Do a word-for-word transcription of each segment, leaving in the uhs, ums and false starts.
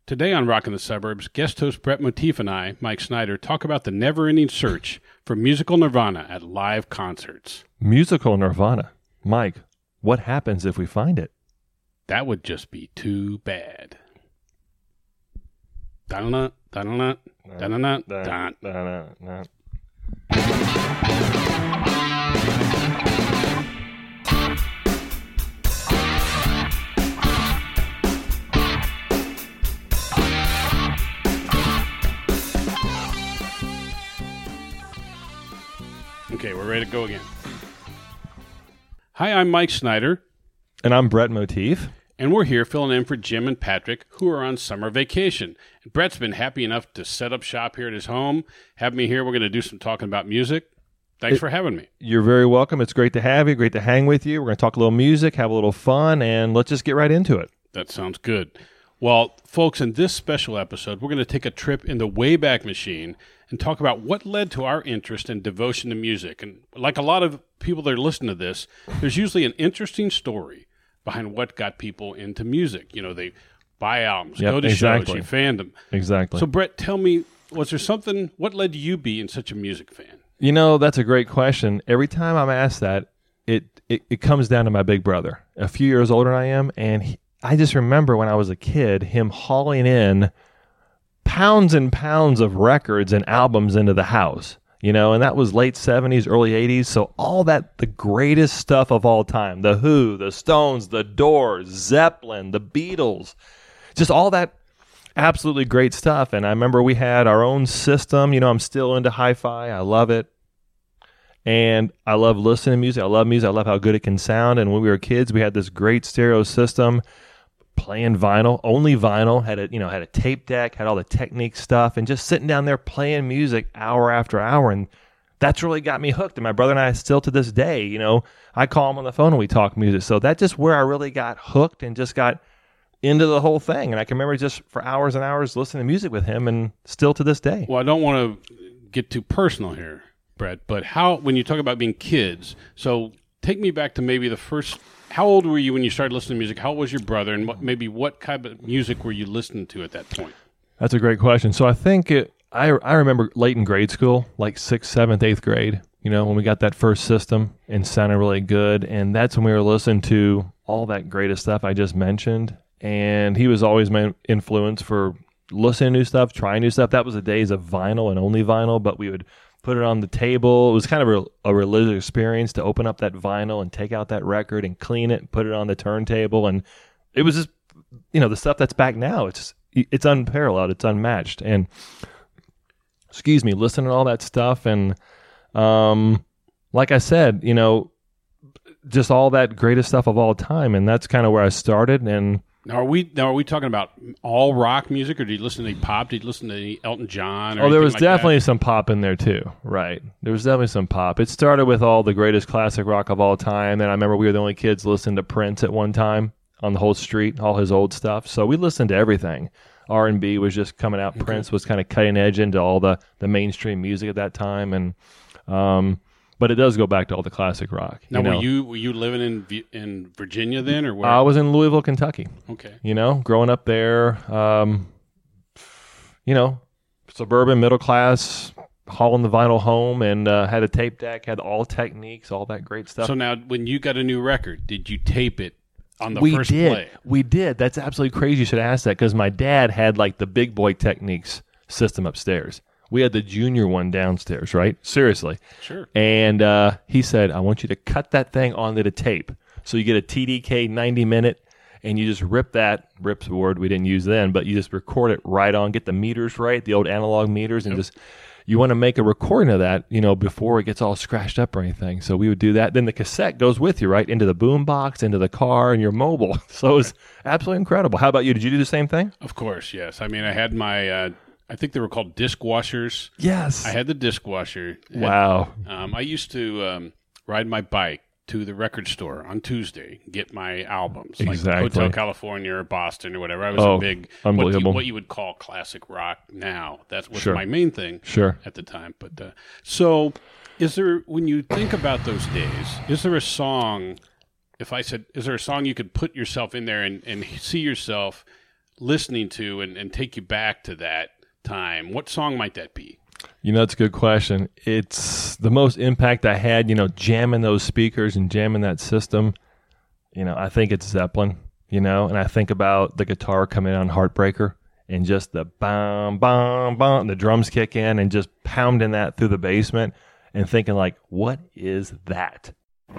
Today on Rockin' the Suburbs, guest host Brett Motif and I, Mike Snyder, talk about the never-ending search for musical nirvana at live concerts. Musical nirvana? Mike, what happens if we find it? That would just be too bad. Da-na-na, da-na-na, da-na-na, da-na. Da-na-na. Okay, we're ready to go again. Hi, I'm Mike Snyder. And I'm Brett Motif. And we're here filling in for Jim and Patrick, who are on summer vacation. And Brett's been happy enough to set up shop here at his home, have me here. We're going to do some talking about music. Thanks it, for having me. You're very welcome. It's great to have you, great to hang with you. We're going to talk a little music, have a little fun, and let's just get right into it. That sounds good. Well, folks, in this special episode, we're going to take a trip in the Wayback Machine and talk about what led to our interest and devotion to music. And like a lot of people that are listening to this, there's usually an interesting story behind what got people into music. You know, they buy albums, yep, go to exactly. shows, you fandom. Exactly. So, Brett, tell me, was there something, what led to you being such a music fan? You know, that's a great question. Every time I'm asked that, it, it, it comes down to my big brother, a few years older than I am, and he, I just remember when I was a kid, him hauling in pounds and pounds of records and albums into the house, you know, and that was late seventies, early eighties. So all that, the greatest stuff of all time, The Who, The Stones, The Doors, Zeppelin, The Beatles, just all that absolutely great stuff. And I remember we had our own system. You know, I'm still into hi-fi. I love it. And I love listening to music. I love music. I love how good it can sound. And when we were kids, we had this great stereo system. Playing vinyl, only vinyl, had a you know had a tape deck, had all the Technique stuff, and just sitting down there playing music hour after hour, and that's really got me hooked. And my brother and I still to this day, you know, I call him on the phone and we talk music. So that's just where I really got hooked and just got into the whole thing. And I can remember just for hours and hours listening to music with him, and still to this day. Well, I don't want to get too personal here, Brett, but how when you talk about being kids, so take me back to maybe the first. How old were you when you started listening to music? How old was your brother? And what, maybe what kind of music were you listening to at that point? That's a great question. So I think it, I I remember late in grade school, like sixth, seventh, eighth grade, you know, when we got that first system and sounded really good. And that's when we were listening to all that greatest stuff I just mentioned. And he was always my influence for listening to new stuff, trying new stuff. That was the days of vinyl and only vinyl, but we would put it on the table. It was kind of a, a religious experience to open up that vinyl and take out that record and clean it and put it on the turntable. And it was just, you know, the stuff that's back now. It's it's unparalleled. It's unmatched. And, excuse me, listening to all that stuff. And um, like I said, you know, just all that greatest stuff of all time. And that's kind of where I started. And Now, are we now are we talking about all rock music, or do you listen to any pop? Did you listen to any Elton John? Or oh, there was like definitely that? some pop in there too, right? There was definitely some pop. It started with all the greatest classic rock of all time. And I remember we were the only kids listening to Prince at one time on the whole street, all his old stuff. So we listened to everything. R and B was just coming out. Okay. Prince was kind of cutting edge into all the, the mainstream music at that time, and um, but it does go back to all the classic rock. Now, you know? were you were you living in in Virginia then, or where? I was in Louisville, Kentucky. Okay. You know, growing up there, um, you know, suburban, middle class, hauling the vinyl home, and uh, had a tape deck, had all Techniques, all that great stuff. So now, when you got a new record, did you tape it on the we first did. play? We did. That's absolutely crazy you should ask that, because my dad had like the big boy Techniques system upstairs. We had the junior one downstairs, right? Seriously. Sure. And uh, he said, I want you to cut that thing onto the tape. So you get a T D K ninety minute, and you just rip that, rip's a word we didn't use then, but you just record it right on, get the meters right, the old analog meters, and yep. just, you want to make a recording of that, you know, before it gets all scratched up or anything. So we would do that. Then the cassette goes with you, right, into the boom box, into the car, and your mobile. So it was absolutely incredible. How about you? Did you do the same thing? Of course, yes. I mean, I had my... Uh, I think they were called disc washers. Yes. I had the disc washer. Wow. And, um, I used to um, ride my bike to the record store on Tuesday, get my albums. Exactly. Like Hotel California or Boston or whatever. I was oh, a big, unbelievable. What you, what you would call classic rock now. That was sure. my main thing sure. at the time. But uh, so is there, when you think about those days, is there a song, if I said, is there a song you could put yourself in there and, and see yourself listening to and, and take you back to that time, what song might that be? You know, it's a good question. It's the most impact I had, you know, jamming those speakers and jamming that system. You know, I think it's Zeppelin, you know, and I think about the guitar coming on Heartbreaker and just the bam, bam, bam, the drums kick in and just pounding that through the basement and thinking like, what is that?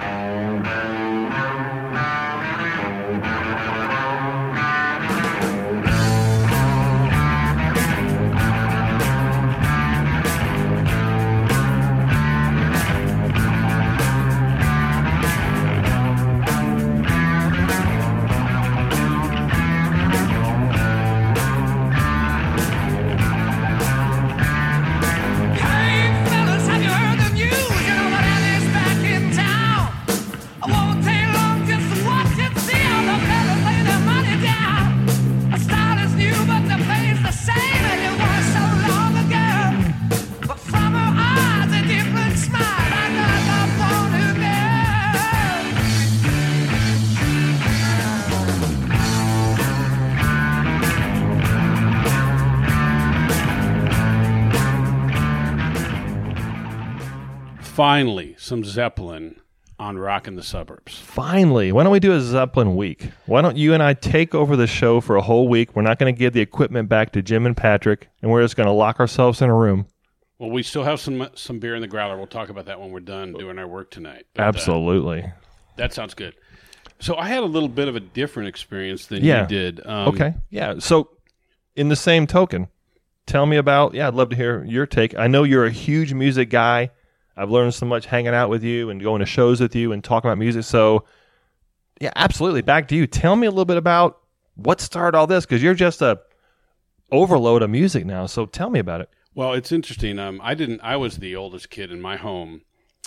Finally, some Zeppelin on Rockin' the Suburbs. Finally. Why don't we do a Zeppelin week? Why don't you and I take over the show for a whole week? We're not going to give the equipment back to Jim and Patrick, and we're just going to lock ourselves in a room. Well, we still have some some beer in the growler. We'll talk about that when we're done doing our work tonight. But, Absolutely. Uh, that sounds good. So I had a little bit of a different experience than yeah. you did. Um, okay. Yeah. So in the same token, tell me about, yeah, I'd love to hear your take. I know you're a huge music guy. I've learned so much hanging out with you and going to shows with you and talking about music. So, yeah, absolutely. Back to you. Tell me a little bit about what started all this, because you're just a overload of music now. So tell me about it. Well, it's interesting. Um, I didn't. I was the oldest kid in my home,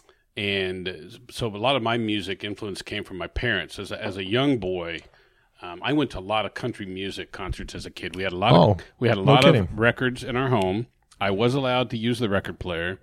and so a lot of my music influence came from my parents. As a, as a young boy, um, I went to a lot of country music concerts as a kid. We had a lot oh, of we had a no lot kidding. of records in our home. I was allowed to use the record player.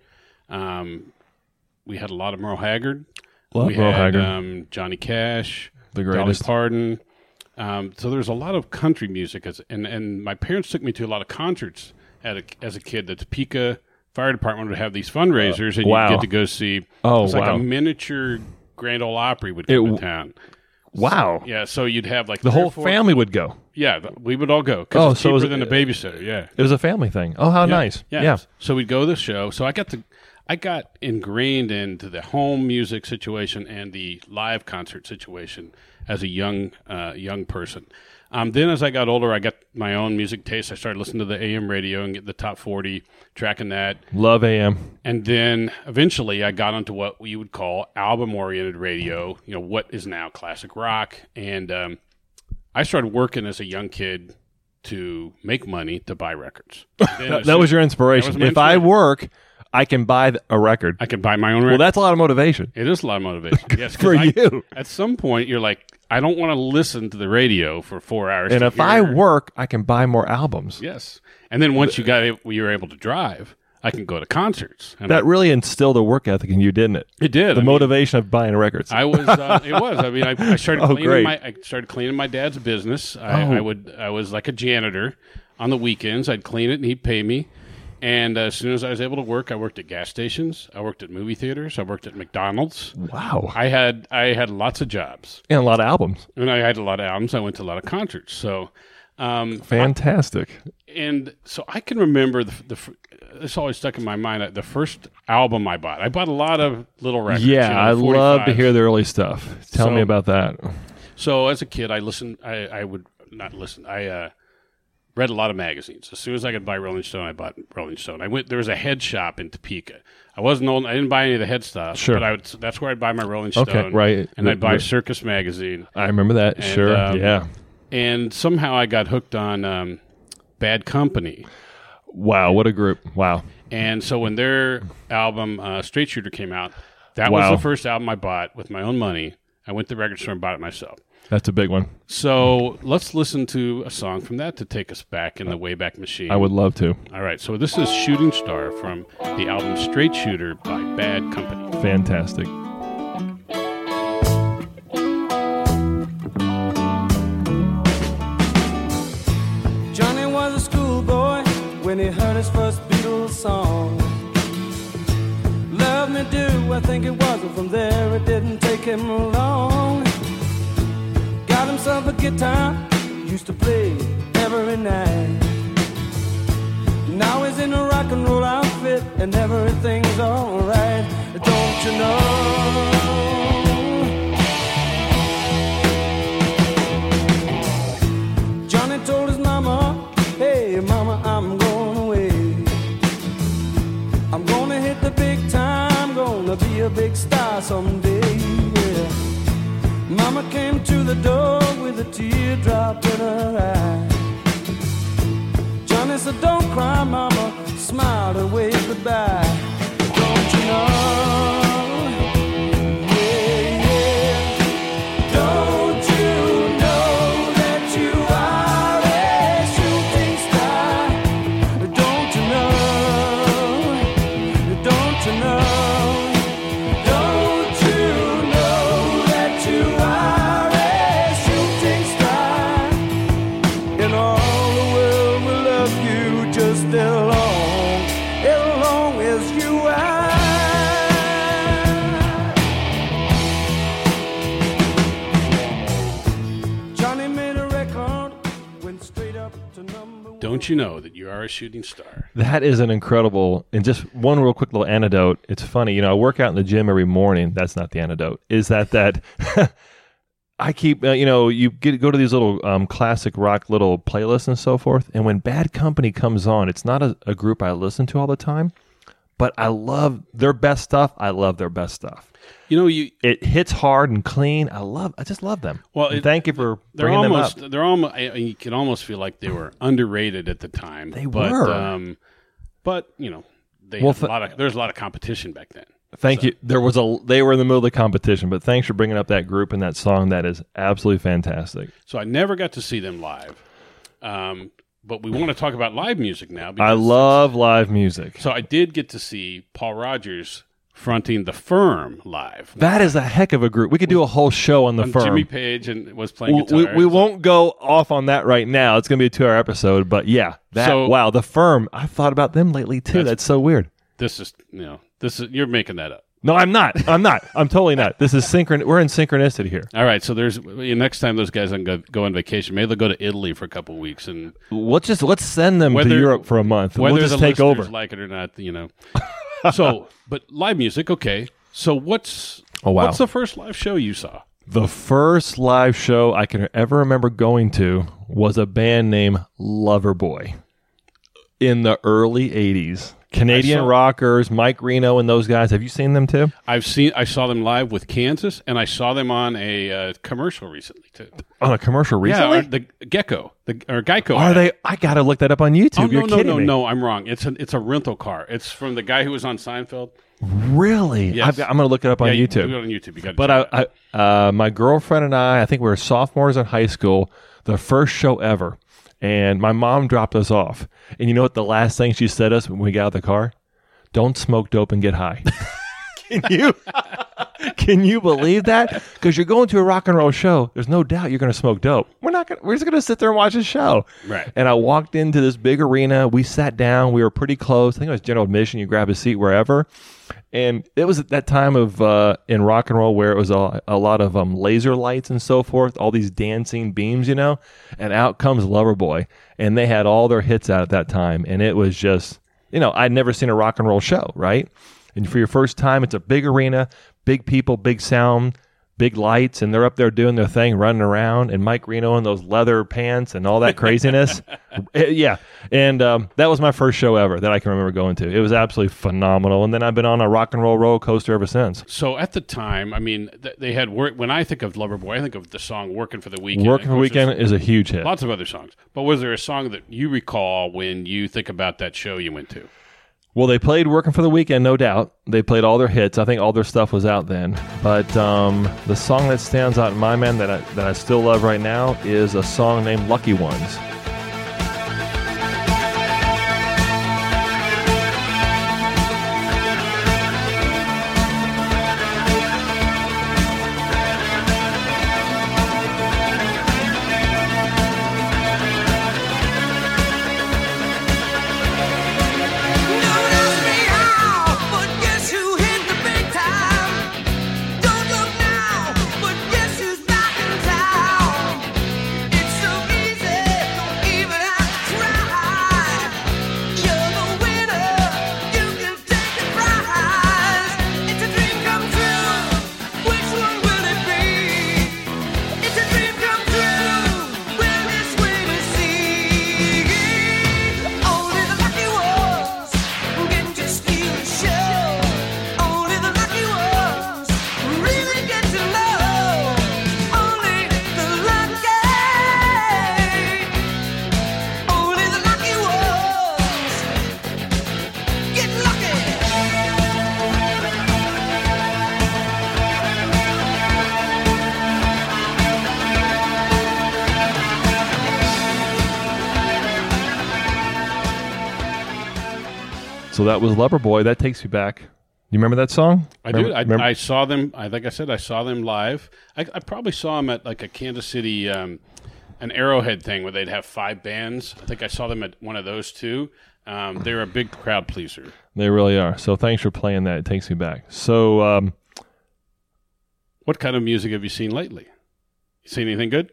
Um, we had a lot of Merle Haggard. Love we Merle had Haggard. Um, Johnny Cash, The Dolly greatest. Parton. Um, so there's a lot of country music, as, and and my parents took me to a lot of concerts at a, as a kid. The Topeka Fire Department would have these fundraisers, and wow. you get to go see. Oh, it's like wow. a miniature Grand Ole Opry would come It- to town. Wow. Yeah, so you'd have like The three or whole four- family would go. Yeah, th- we would all go. Oh, Because it's so it cheaper was- than a babysitter. Yeah. It was a family thing. Oh, how Yeah, nice. Yeah. Yeah. So we'd go to the show. So I got to, I got ingrained into the home music situation and the live concert situation as a young, uh, young person. Um, then as I got older, I got my own music taste. I started listening to the A M radio and get the top forty, tracking that. Love A M. And then eventually I got onto what we would call album-oriented radio, you know, what is now classic rock. And um, I started working as a young kid to make money to buy records. Then That, as that soon- was your inspiration. That was my If I inspiration. work, I can buy th- a record. I can buy my own Well, record. that's a lot of motivation. It is a lot of motivation. Yes, 'cause For I- you. At some point, you're like, I don't want to listen to the radio for four hours. And to if hear- I work, I can buy more albums. yes, and then once you got it, you were able to drive, I can go to concerts. And That I- really instilled a work ethic in you, didn't it? it did. The I mean, motivation of buying records. I was. Uh, it was. I mean, I, I started Oh, cleaning great. my. I started cleaning my dad's business. I, Oh. I would. I was like a janitor on the weekends. I'd clean it, and he'd pay me. And uh, as soon as I was able to work, I worked at gas stations. I worked at movie theaters. I worked at McDonald's. Wow. I had. I had lots of jobs, And a lot of albums. and I had a lot of albums. I went to a lot of concerts. So. Um, Fantastic. and so I can remember the, the this always stuck in my mind. uh, The first album I bought, I bought a lot of little records. Yeah, you know, I love to forty-fives. hear the early stuff. Tell So- me about that. So as a kid, I listened. I, I would not listen. I uh, read a lot of magazines. As soon as I could buy Rolling Stone, I bought Rolling Stone. I went. There was a head shop in Topeka. I wasn't old. I didn't buy any of the head stuff. Sure. But I would. That's where I'd buy my Rolling Stone. Okay, right. And I'd buy Right. Circus magazine. I remember that. And, sure. um, yeah. And somehow I got hooked on um, Bad Company. Wow, what a group. Wow. And so when their album uh, Straight Shooter came out, that Wow. was the first album I bought with my own money. I went to the record store and bought it myself. That's a big one. So let's listen to a song from that to take us back in the Wayback Machine. I would love to. All right, so this is Shooting Star from the album Straight Shooter by Bad Company. Fantastic. when he heard his first Beatles song. Love Me Do, I think it was, and from there it didn't take him long. Got himself a guitar, used to play every night. Now he's in a rock and roll outfit and everything's alright. Don't you know? Johnny told his mama, hey mama, I'm going away. I'm gonna hit the big time, gonna be a big star someday, yeah. Mama came to the door with a teardrop in her eye. Johnny said, don't cry, mama, smiled and waved goodbye. Don't you know? Yeah, yeah. Don't you know that you are a shooting star? Don't you know? Don't you know? Don't you know that you are a shooting star? In all the world will love you just as long, as long as you are. Johnny made a record, went straight up to number one. Don't you know that you are a shooting star? That is an incredible, and just one real quick little anecdote. It's funny, you know, I work out in the gym every morning. That's not the anecdote. Is that that I keep, uh, you know, you get go to these little um, classic rock little playlists and so forth. And when Bad Company comes on, it's not a, a group I listen to all the time, but I love their best stuff. I love their best stuff. You know, you It hits hard and clean. I love. I just love them. Well, And it- thank you for they're bringing almost them up. they're almost you can almost feel like they were underrated at the time. They but, were. um, but you know, they Well, had a th- lot of there's a lot of competition back then. Thank So- you. There was a. They were in the middle of the competition, but thanks for bringing up that group and that song. That is absolutely fantastic. So I never got to see them live. Um, but we want to talk about live music now. I because- love live music. So I did get to see Paul Rogers fronting The Firm live. That is a heck of a group. We could do a whole show on the When firm. Jimmy Page and was playing we, guitar. we, we won't go off on that right now. It's going to be a two-hour episode, but yeah, that So- wow, the firm. I've thought about them lately too. That's- That's, so weird. This is you know this is you're making that up. No, I'm not. I'm not. I'm totally not. This is synchron. We're in synchronicity here. All right, so there's next time those guys go, go on vacation, maybe they'll go to Italy for a couple of weeks, and Let's just let's send them Whether- to Europe for a month. whether We'll just the take listeners over. like it or not, you know. So, but live music, okay. So what's Oh, wow. what's the first live show you saw? The first live show I can ever remember going to was a band named Loverboy in the early eighties. Canadian I saw- rockers, Mike Reno and those guys. Have you seen them too? I've seen I saw them live with Kansas, and I saw them on a uh, commercial recently too. On a commercial recently? Yeah, or the Gecko, the or Geico. Are ad. they? I got to look that up on YouTube. Oh no You're no kidding no me. no! I'm wrong. It's a it's a rental car. It's from the guy who was on Seinfeld. Really? Yes. I've, I'm going to look it up on yeah, you- YouTube. do it on YouTube. You got. But I, I uh, my girlfriend and I, I think we were sophomores in high school, the first show ever. And my mom dropped us off. And you know what the last thing she said to us when we got out of the car? Don't smoke dope and get high. Can you can you believe that? Because you're going to a rock and roll show. There's no doubt you're going to smoke dope. We're not going. We're just going to sit there and watch a show. Right. And I walked into this big arena. We sat down. We were pretty close. I think it was general admission. You grab a seat wherever. And it was at that time of uh, in rock and roll where it was a, a lot of um, laser lights and so forth, all these dancing beams, you know. And out comes Loverboy, and they had all their hits out at that time, and it was just, you know, I'd never seen a rock and roll show, right? And for your first time, it's a big arena, big people, big sound, big lights, and they're up there doing their thing, running around, and Mike Reno in those leather pants and all that craziness. Eh, yeah, and um, that was my first show ever that I can remember going to. It was absolutely phenomenal, and then I've been on a rock and roll roller coaster ever since. So at the time, I mean, th- they had work. When I think of Loverboy, I think of the song "Working for the Weekend." Working Of for the course, Weekend there's is a huge hit. lots of other songs. But was there a song that you recall when you think about that show you went to? Well, they played Working for the Weekend, no doubt. They played all their hits. I think all their stuff was out then. But um, the song that stands out in my mind that I, that I still love right now is a song named Lucky Ones. So that was Loverboy. That takes me back. You remember that song? I remember, do. I, remember? I saw them. I like I said, I saw them live. I, I probably saw them at like a Kansas City, um, an Arrowhead thing where they'd have five bands. I think I saw them at one of those too. Um, they're a big crowd pleaser. They really are. So thanks for playing that. It takes me back. So, um, what kind of music have you seen lately? You seen anything good?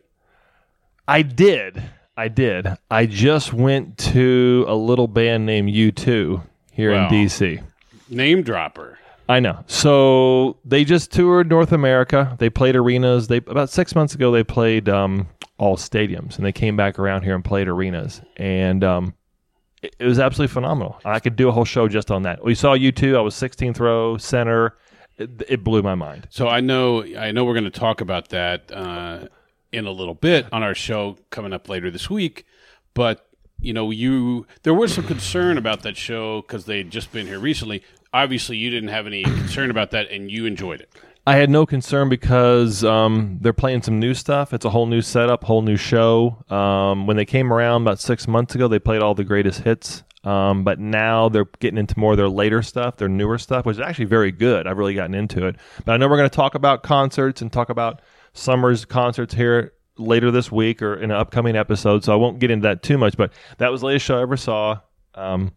I did. I did. I just went to a little band named U two here Wow. in D C. Name dropper. I know. So they just toured North America. They played arenas. They about six months ago they played um, all stadiums, and they came back around here and played arenas, and um, it, it was absolutely phenomenal. I could do a whole show just on that. We saw U two. I was sixteenth row center. It, it blew my mind. So I know. I know we're going to talk about that uh, in a little bit on our show coming up later this week, but. You know, you there was some concern about that show because they had just been here recently. Obviously, you didn't have any concern about that, and you enjoyed it. I had no concern because um, they're playing some new stuff. It's a whole new setup, whole new show. Um, when they came around about six months ago, they played all the greatest hits. Um, but now they're getting into more of their later stuff, their newer stuff, which is actually very good. I've really gotten into it. But I know we're going to talk about concerts and talk about summer's concerts here later this week or in an upcoming episode, so I won't get into that too much, but that was the latest show I ever saw. Um,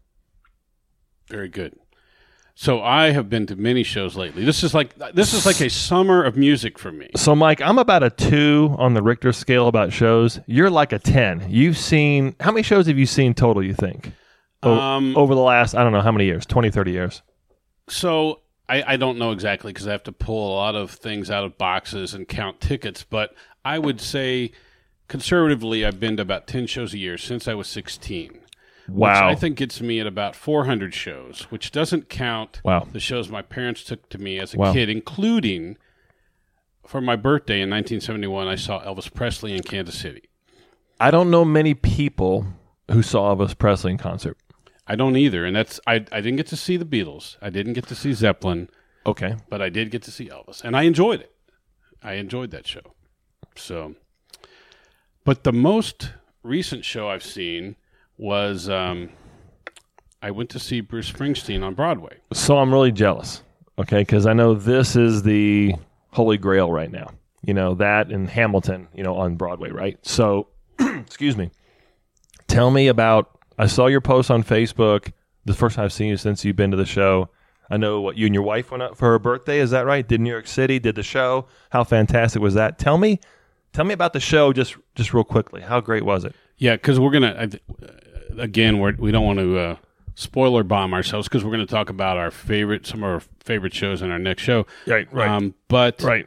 Very good. So I have been to many shows lately. This is like this is like a summer of music for me. so, Mike, I'm about a two on the Richter scale about shows. You're like a ten. You've seen, how many shows have you seen total, you think? O- Um, over the last, I don't know how many years, twenty, thirty years. So I, I don't know exactly because I have to pull a lot of things out of boxes and count tickets, but I would say conservatively I've been to about ten shows a year since I was sixteen. Wow. Which I think gets me at about four hundred shows, which doesn't count Wow. the shows my parents took to me as a Wow. kid, including for my birthday in nineteen seventy-one, I saw Elvis Presley in Kansas City. I don't know many people who saw Elvis Presley in concert. I don't either, and that's I, I didn't get to see the Beatles. I didn't get to see Zeppelin, Okay. but I did get to see Elvis, and I enjoyed it. I enjoyed that show. So, but the most recent show I've seen was um, I went to see Bruce Springsteen on Broadway. So I'm really jealous, okay, because I know this is the holy grail right now. You know, that and Hamilton, you know, on Broadway, right? So, excuse me. Tell me about, I saw your post on Facebook, the first time I've seen you since you've been to the show. I know what you and your wife went up for her birthday, is that right? Did New York City, did the show. How fantastic was that? Tell me, tell me about the show just, just real quickly. How great was it? Yeah, because we're going to, again, we're, we don't want to uh, spoiler bomb ourselves because we're going to talk about our favorite, some of our favorite shows in our next show. Right, right. Um, but Right.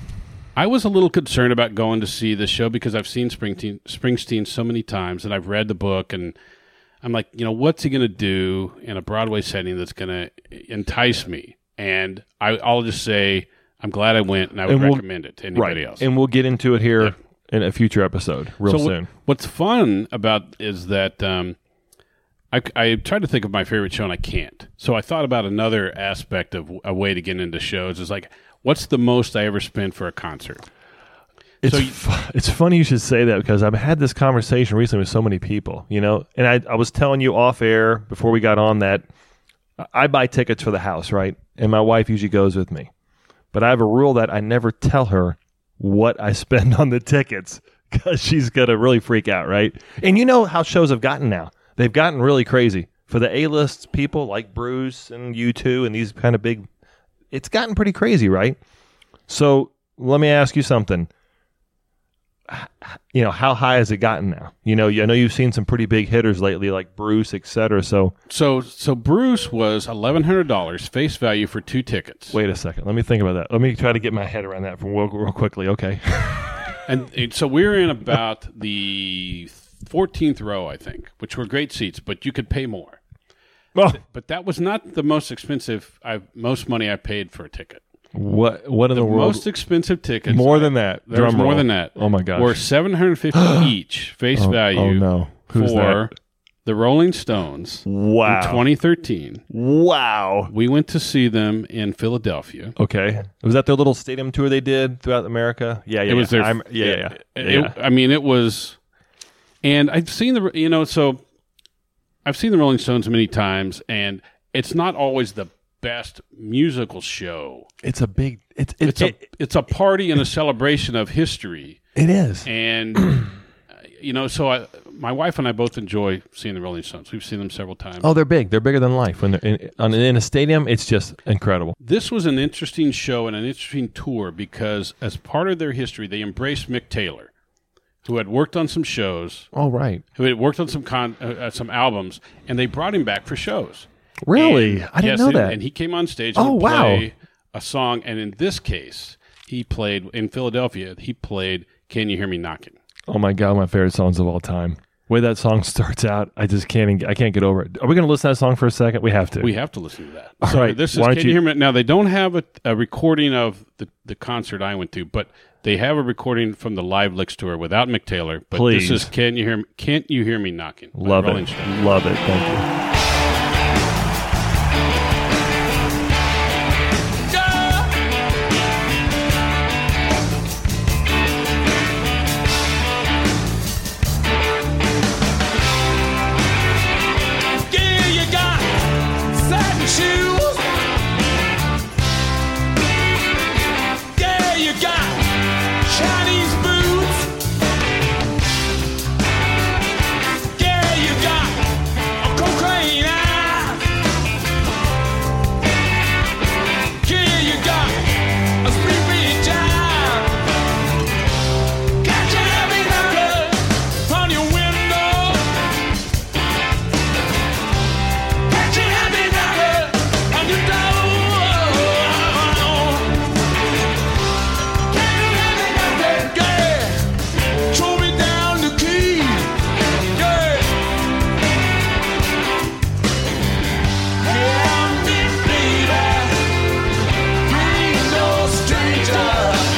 I was a little concerned about going to see the show because I've seen Springsteen, Springsteen so many times and I've read the book and I'm like, you know, what's he going to do in a Broadway setting that's going to entice me? And I, I'll just say I'm glad I went and I would And we'll- recommend it to anybody Right. else. And we'll get into it here Yeah. in a future episode real so what- soon. what's fun about is that um, I, I tried to think of my favorite show and I can't. So I thought about another aspect of a way to get into shows is like, what's the most I ever spent for a concert? It's So you- fu- it's funny you should say that because I've had this conversation recently with so many people, you know, and I, I was telling you off air before we got on that I- I buy tickets for the house, right? And my wife usually goes with me. But I have a rule that I never tell her what I spend on the tickets because she's going to really freak out, right? And you know how shows have gotten now. They've gotten really crazy. For the A-list people like Bruce and U two and these kind of big, it's gotten pretty crazy, right? So let me ask you something. You know, how high has it gotten now? You know, I know you've seen some pretty big hitters lately, like Bruce, et cetera. So So so Bruce was eleven hundred dollars face value for two tickets. wait a second. Let me think about that. Let me try to get my head around that from real, real quickly. Okay. And, and so we were in about the fourteenth row, I think, which were great seats, but you could pay more. Well, But that was not the most expensive, I, most money I paid for a ticket. what what in the, world? Most expensive tickets. More than that. There was Drum more roll. than that. Oh my gosh. Were seven hundred fifty each face Oh, value oh, no. Who's for that? the Rolling Stones Wow. in twenty thirteen. Wow. We went to see them in Philadelphia. Okay. Was that their little stadium tour they did throughout America? Yeah, yeah. It was yeah. their I'm, yeah, yeah, yeah. It- yeah. I mean, it was, and I've seen the you know so I've seen the Rolling Stones many times, and it's not always the best musical show. It's a big. It's It's it's a it, it's a party and a celebration of history. it is. And you know, so I, my wife and I both enjoy seeing the Rolling Stones. We've seen them several times. Oh, they're big. They're bigger than life. When they're in, on, in a stadium, it's just incredible. This was an interesting show and an interesting tour because as part of their history, they embraced Mick Taylor, who had worked on some shows, Oh, right. who had worked on some con, uh, uh, some albums, and they brought him back for shows. Really? And- I didn't yes, know and- that. And he came on stage and Oh, would wow. play a song, and in this case, he played, in Philadelphia, he played Can You Hear Me Knocking? Oh my God, my favorite songs of all time. The way that song starts out, I just can't. I can't get over it. Are we going to listen to that song for a second? We have to. We have to listen to that. All so right. This is Why don't Can You you- Hear Me? Now, they don't have a, a recording of the, the concert I went to, but they have a recording from the Live Licks tour without Mick Taylor. But Please. this is Can You Hear Me, Can't You Hear Me Knocking? by Love Rolling it. Stones. Love it. Thank you. Yeah, you got satin shoes. Yeah, you got Chinese boots. Yeah, you got a cocaine eye. Yeah, you got a sleepy job. Got your heavy knuckle on your window. Got your heavy knuckle on your door. Got your heavy knuckle, yeah. Throw me down the key, yeah. Yeah, me, baby. You ain't no stranger.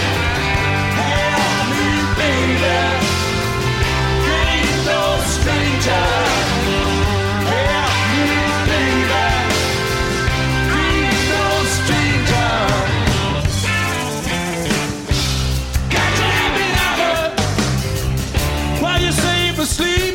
Yeah, me, baby. You ain't no stranger. Yeah, me, baby. You ain't no stranger. Got your happy hour while you're safe asleep.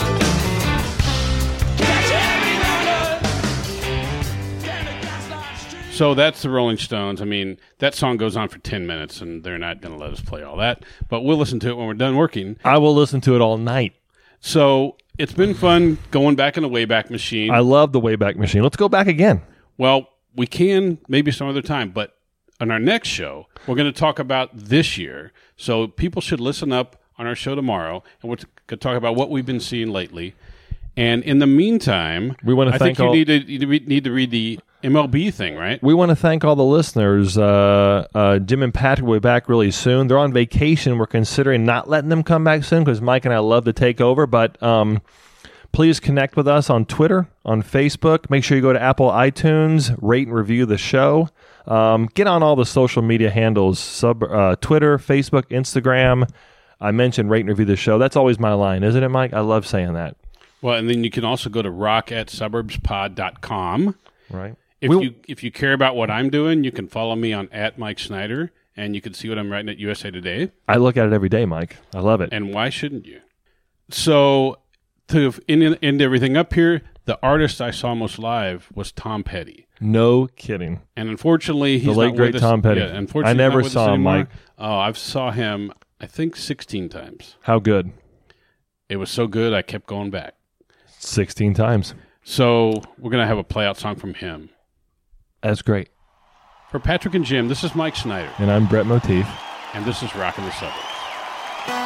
Got your happy hour. Down the Gaslight Street. So that's the Rolling Stones. I mean, that song goes on for ten minutes, and they're not going to let us play all that. But we'll listen to it when we're done working. I will listen to it all night. So it's been fun going back in the Wayback Machine. I love the Wayback Machine. Let's go back again. Well, we can maybe some other time, but on our next show, we're going to talk about this year. So people should listen up on our show tomorrow, and we're going to talk about what we've been seeing lately. And in the meantime, We wanna I thank think you all- need to, you need to read the M L B thing, right? We want to thank all the listeners. Uh, uh, Jim and Patrick will be back really soon. They're on vacation. We're considering not letting them come back soon because Mike and I love to take over. But um, please connect with us on Twitter, on Facebook. Make sure you go to Apple iTunes, rate and review the show. Um, get on all the social media handles, sub, uh, Twitter, Facebook, Instagram. I mentioned rate and review the show. That's always my line, isn't it, Mike? I love saying that. Well, and then you can also go to rock at suburbs pod dot com. Right. If We- you if you care about what I'm doing, you can follow me on at Mike Snyder, and you can see what I'm writing at U S A Today. I look at it every day, Mike. I love it. And why shouldn't you? So to end, end everything up here, the artist I saw most live was Tom Petty. No kidding. And unfortunately, he's late, not great with us- Tom Petty. Yeah, unfortunately, I never he's not with us saw him, anymore. Mike. Oh, I've saw him, I think, sixteen times. How good? It was so good, I kept going back. sixteen times. So we're going to have a play-out song from him. That's great. For Patrick and Jim, this is Mike Snyder, And I'm Brett Motif. and this is Rockin' the Suburbs.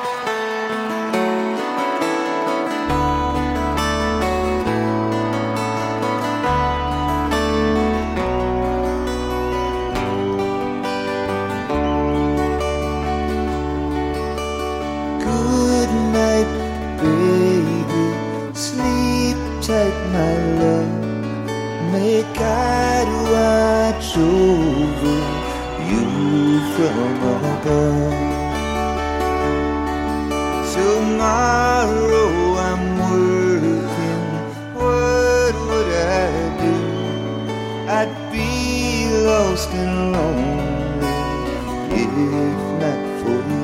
Good night, baby. Sleep tight, my love. May God watch over you from above. Tomorrow I'm working. What would I do? I'd be lost and lonely if not for you.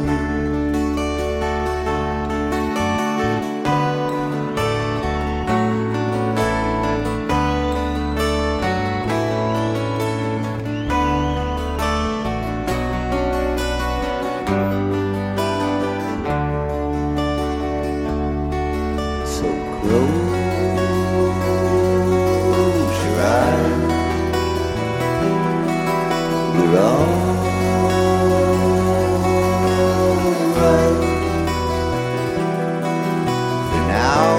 So close your eyes. We're all right for now.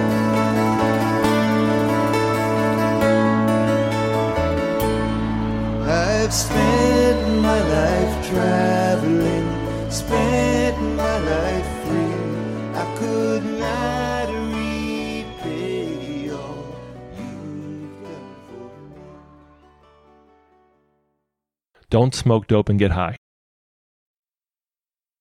I've spent my life traveling, spent my life free. I could not repay all you've done for me. Don't smoke dope and get high.